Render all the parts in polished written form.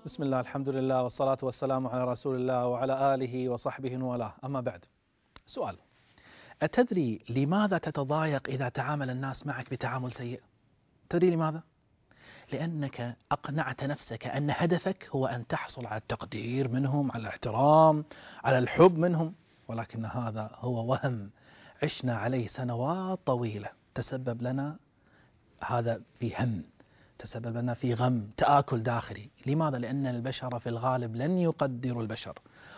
بسم الله، الحمد لله، والصلاة والسلام على رسول الله وعلى آله وصحبه وله. أما بعد، سؤال: أتدري لماذا تتضايق إذا تعامل الناس معك بتعامل سيء؟ تدري لماذا؟ لأنك أقنعت نفسك أن هدفك هو أن تحصل على التقدير منهم، على الاحترام، على الحب منهم، ولكن هذا هو وهم عشنا عليه سنوات طويلة. تسبب لنا هذا في هم، تسبب لنا في غم، تآكل داخلي. لماذا؟ لأن البشر في الغالب لن يقدروا البشر،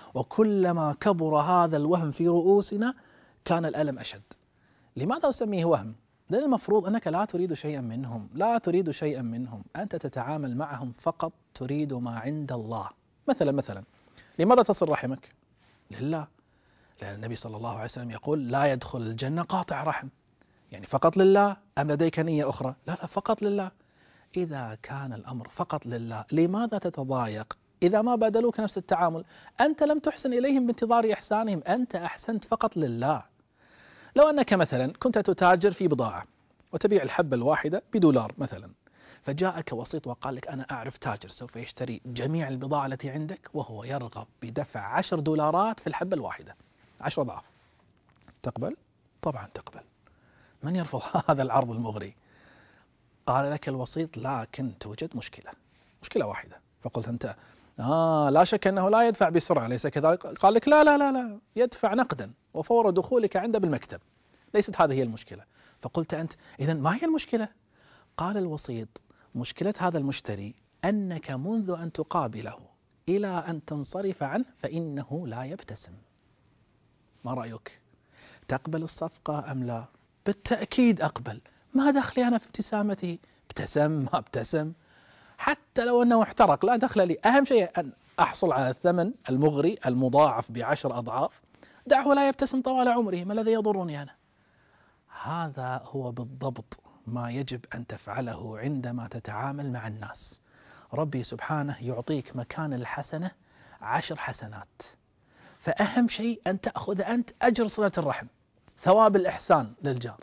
وكلما كبر هذا الوهم في رؤوسنا كان الألم أشد. لماذا أسميه وهم؟ لأن المفروض أنك لا تريد شيئا منهم، لا تريد شيئا منهم، أنت تتعامل معهم فقط تريد ما عند الله. مثلا لماذا تصل رحمك؟ لله. لأن النبي صلى الله عليه وسلم يقول: لا يدخل الجنة قاطع رحم. يعني فقط لله أم لديك نية أخرى؟ لا، فقط لله. إذا كان الأمر فقط لله، لماذا تتضايق إذا ما بادلوك نفس التعامل؟ أنت لم تحسن إليهم بانتظار إحسانهم، أنت أحسنت فقط لله. لو أنك مثلا كنت تتاجر في بضاعة وتبيع الحبة الواحدة $1 مثلا، فجاءك وسيط وقال لك: أنا أعرف تاجر سوف يشتري جميع البضاعة التي عندك وهو يرغب بدفع $10 في الحبة الواحدة، 10 أضعاف. تقبل؟ طبعا تقبل. من يرفض هذا العرض المغري؟ قال لك الوسيط: لكن توجد مشكلة واحدة. فقلت أنت: لا شك أنه لا يدفع بسرعة، ليس كذلك؟ قال لك: لا، يدفع نقدا وفور دخولك عنده بالمكتب. ليست هذه هي المشكلة. فقلت أنت: إذن ما هي المشكلة؟ قال الوسيط: مشكلة هذا المشتري أنك منذ أن تقابله إلى أن تنصرف عنه فإنه لا يبتسم. ما رأيك؟ تقبل الصفقة أم لا؟ بالتأكيد أقبل. ما دخلي أنا في ابتسامته؟ ابتسم ما ابتسم، حتى لو أنه احترق لا دخل لي. أهم شيء أن أحصل على الثمن المغري المضاعف ب10 أضعاف. دعه لا يبتسم طوال عمره، ما الذي يضرني أنا؟ هذا هو بالضبط ما يجب أن تفعله عندما تتعامل مع الناس. ربي سبحانه يعطيك مكان الحسنة 10 حسنات، فأهم شيء أن تأخذ أنت أجر صلة الرحم، ثواب الإحسان للجار،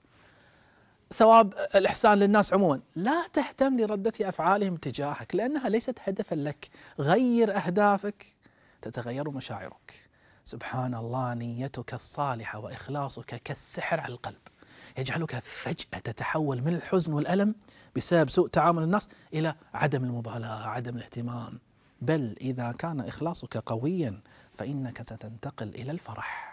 ثواب الإحسان للناس عموما. لا تهتم لردة أفعالهم تجاهك لأنها ليست هدفا لك. غير أهدافك تتغير مشاعرك. سبحان الله، نيتك الصالحة وإخلاصك كالسحر على القلب، يجعلك فجأة تتحول من الحزن والألم بسبب سوء تعامل الناس إلى عدم المبالاة، عدم الاهتمام. بل إذا كان إخلاصك قويا فإنك ستنتقل إلى الفرح.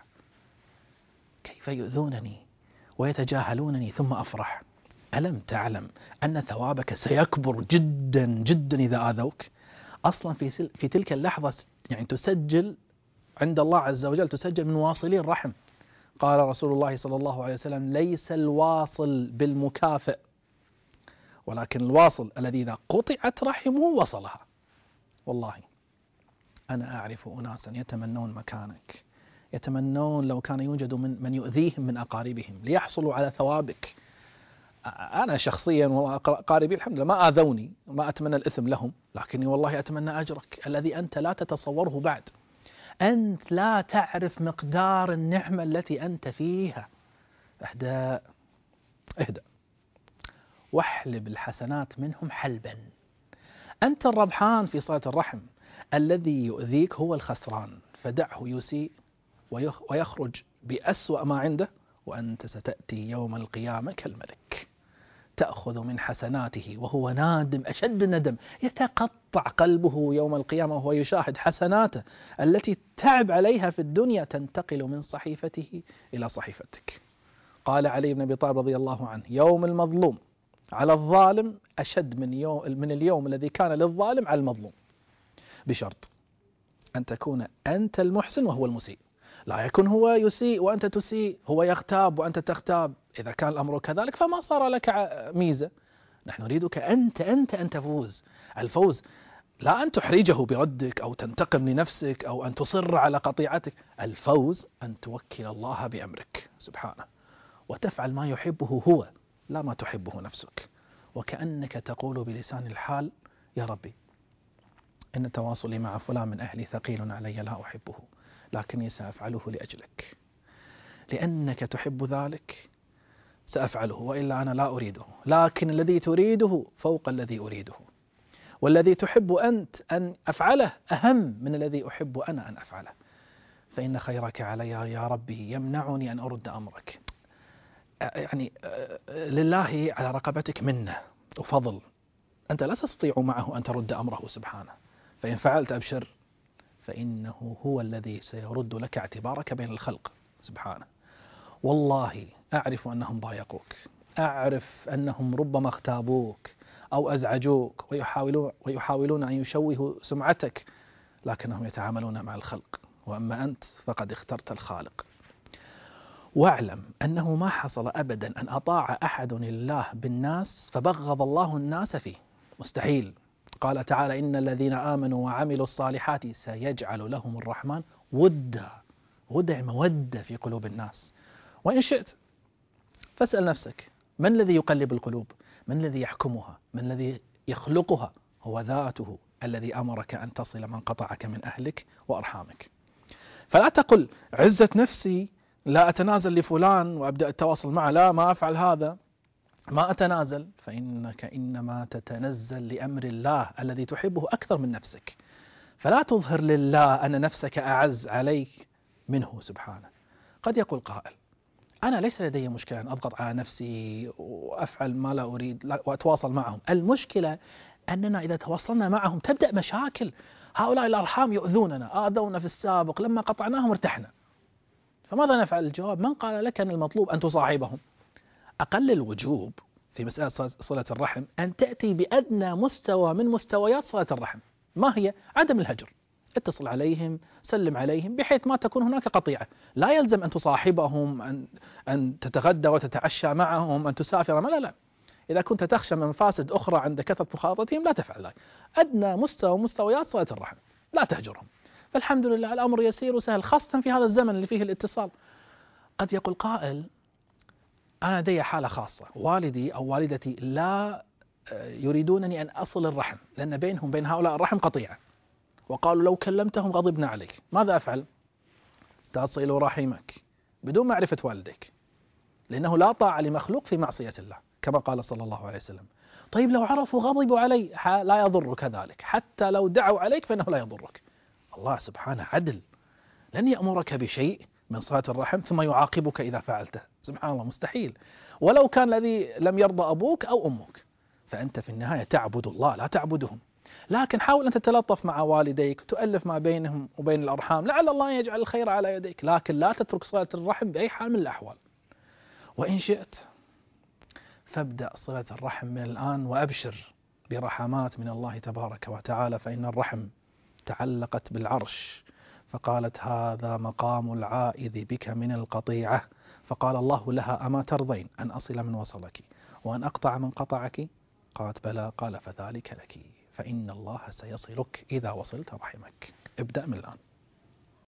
كيف يؤذونني ويتجاهلونني ثم أفرح؟ ألم تعلم أن ثوابك سيكبر جدا جدا إذا آذوك؟ أصلا في تلك اللحظة يعني تسجل عند الله عز وجل، تسجل من واصلي الرحم. قال رسول الله صلى الله عليه وسلم: ليس الواصل بالمكافئ، ولكن الواصل الذي إذا قطعت رحمه وصلها. والله أنا أعرف أناسا يتمنون مكانك، يتمنون لو كان يوجد من يؤذيهم من أقاربهم ليحصلوا على ثوابك. أنا شخصيا وقاربي الحمد لله ما آذوني، ما أتمنى الإثم لهم، لكني والله أتمنى أجرك الذي أنت لا تتصوره بعد. أنت لا تعرف مقدار النعمة التي أنت فيها. اهدأ واحلب الحسنات منهم حلبا. أنت الربحان في صلة الرحم، الذي يؤذيك هو الخسران. فدعه يسيء ويخرج بأسوأ ما عنده، وأنت ستأتي يوم القيامة كالملك، تأخذ من حسناته وهو نادم أشد الندم، يتقطع قلبه يوم القيامة وهو يشاهد حسناته التي تعب عليها في الدنيا تنتقل من صحيفته إلى صحيفتك. قال علي بن أبي طالب رضي الله عنه: يوم المظلوم على الظالم أشد من اليوم الذي كان للظالم على المظلوم، بشرط أن تكون أنت المحسن وهو المسيء، لا يكون هو يسيء وأنت تسيء، هو يغتاب وأنت تغتاب. إذا كان الأمر كذلك فما صار لك ميزة. نحن نريدك أن تفوز. الفوز لا أن تحرجه بردك أو تنتقم لنفسك أو أن تصر على قطيعتك. الفوز أن توكل الله بأمرك سبحانه وتفعل ما يحبه هو لا ما تحبه نفسك، وكأنك تقول بلسان الحال: يا ربي، إن تواصلي مع فلان من أهلي ثقيل علي، لا أحبه، لكني سأفعله لأجلك، لأنك تحب ذلك سأفعله، وإلا أنا لا أريده، لكن الذي تريده فوق الذي أريده. والذي تحب أنت أن أفعله أهم من الذي أحب أنا أن أفعله، فإن خيرك علي يا ربي يمنعني أن أرد أمرك. يعني لله على رقبتك منة وفضل، أنت لا تستطيع معه أن ترد أمره سبحانه، فإن فعلت أبشر، فإنه هو الذي سيرد لك اعتبارك بين الخلق سبحانه. والله أعرف أنهم ضايقوك، أعرف أنهم ربما اغتابوك أو أزعجوك ويحاولون أن يشوهوا سمعتك، لكنهم يتعاملون مع الخلق، وأما أنت فقد اخترت الخالق. واعلم أنه ما حصل أبدا أن أطاع أحد الله بالناس فبغض الله الناس فيه، مستحيل. قال تعالى: إن الذين آمنوا وعملوا الصالحات سيجعل لهم الرحمن ودا. ودا مودة في قلوب الناس. وإن شئت فاسأل نفسك: من الذي يقلب القلوب؟ من الذي يحكمها؟ من الذي يخلقها؟ هو ذاته الذي أمرك أن تصل من قطعك من أهلك وأرحامك. فلا تقل عزة نفسي لا أتنازل لفلان وأبدأ التواصل معه، لا ما أفعل هذا، ما أتنازل، فإنك إنما تتنزل لأمر الله الذي تحبه أكثر من نفسك. فلا تظهر لله أن نفسك أعز عليك منه سبحانه. قد يقول قائل: أنا ليس لدي مشكلة أن أضغط على نفسي وأفعل ما لا أريد وأتواصل معهم، المشكلة أننا إذا تواصلنا معهم تبدأ مشاكل. هؤلاء الأرحام يؤذوننا، آذونا في السابق، لما قطعناهم ارتحنا، فماذا نفعل؟ الجواب: من قال لك أن المطلوب أن تصاحبهم؟ أقل الوجوب في مسألة صلة الرحم أن تأتي بأدنى مستوى من مستويات صلة الرحم. ما هي؟ عدم الهجر. اتصل عليهم، سلم عليهم، بحيث ما تكون هناك قطيعة. لا يلزم أن تصاحبهم، أن تتغدى وتتعشى معهم، أن تسافر، لا لا. إذا كنت تخشى من مفاسد أخرى عند كثرة مخاطرتهم لا تفعل ذلك. أدنى مستوى مستويات صلة الرحم، لا تهجرهم. فالحمد لله الأمر يسير وسهل، خاصة في هذا الزمن اللي فيه الاتصال. قد يقول قائل: أنا لدي حالة خاصة، والدي أو والدتي لا يريدونني أن أصل الرحم، لأن بينهم بين هؤلاء الرحم قطيعة، وقالوا لو كلمتهم غضبنا عليك. ماذا أفعل؟ تصل رحمك بدون معرفة والديك، لأنه لا طاعة لمخلوق في معصية الله كما قال صلى الله عليه وسلم. طيب لو عرفوا غضبوا علي، لا يضرك ذلك، حتى لو دعوا عليك فإنه لا يضرك. الله سبحانه عدل، لن يأمرك بشيء من صلة الرحم ثم يعاقبك إذا فعلته، سبحان الله، مستحيل. ولو كان الذي لم يرضى أبوك أو أمك، فأنت في النهاية تعبد الله لا تعبدهم. لكن حاول أن تتلطف مع والديك، تؤلف ما بينهم وبين الأرحام، لعل الله يجعل الخير على يديك، لكن لا تترك صلة الرحم بأي حال من الأحوال. وإن شئت فابدأ صلة الرحم من الآن، وأبشر برحمات من الله تبارك وتعالى، فإن الرحم تعلقت بالعرش، فقالت: هذا مقام العائذ بك من القطيعة. فقال الله لها: أما ترضين أن أصل من وصلك وأن أقطع من قطعك؟ قالت: بلى. قال: فذلك لك، فإن الله سيصلك إذا وصلت رحمك. ابدأ من الآن.